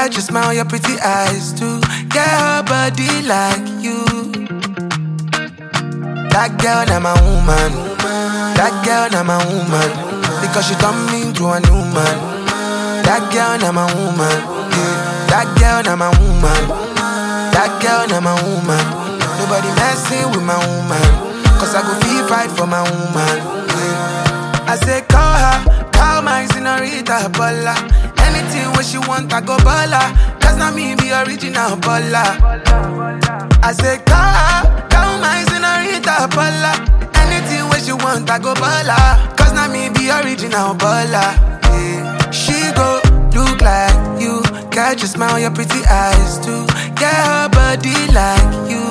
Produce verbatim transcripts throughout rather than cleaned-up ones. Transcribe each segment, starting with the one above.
Catch your smile, your pretty eyes too. Get her body like you. That girl, na my woman. That girl, na my woman. Because she turned me into a new man. That girl, na my woman. Yeah. That girl, na my woman. That girl, na my woman. Nobody messing with my woman. Cause I go feel fight for my woman. Yeah. I say call her, call my senorita Bola. Anything when she want, I go bala. Cause not me be original Bola. I say call her, call my senorita Bola. Anything when she want, I go bala. Cause not me be original Bola. Yeah. She go look like you. Catch your smile, your pretty eyes too. Get her body like you.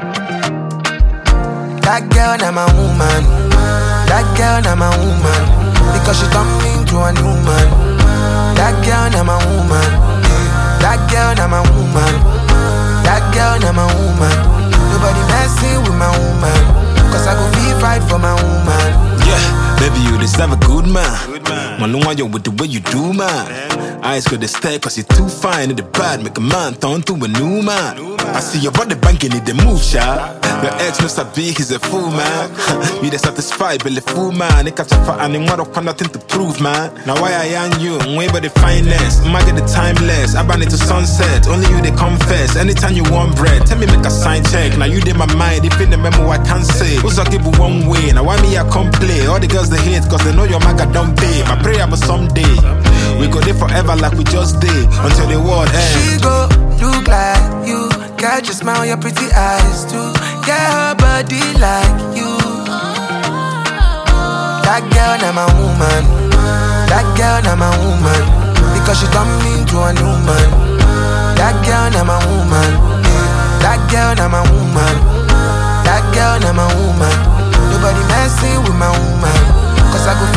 That girl, na my woman. That girl, na my woman. Because she turned me into a new man. That girl, na my woman. Yeah. That girl, na my woman. That girl, na my woman. Nobody messing with my woman. Cause I go feel fight for my woman. Yeah, baby, you deserve a good man. Man, no one you with the way you do, man. Eyes could stare cause you're too fine in the bad. Make a man turn to a new man. I see your body banking in the move, shot. Your ex must have been, he's a fool, man. You the satisfied, but the fool, man. They catch a fat and they want to nothing to prove, man. Now why I am you, way by the finest. I get the timeless, I ban it to sunset. Only you they confess, anytime you want bread. Tell me make a sign check, now you did my mind. If in the memo I can't say. Who's I give you one way, now why me I come play. All the girls they hate cause they know your maga don't pay. My prayer was someday we go there forever like we just did. Until the world ends. She go look like you. Catch your smile, your pretty eyes too. Get her body like you. That girl, na my woman. That girl, na my woman. Because she turned me into a new man. That girl, na my woman. Yeah. That girl, na my woman. That girl, na my woman. Nobody messing with my woman. Cause I go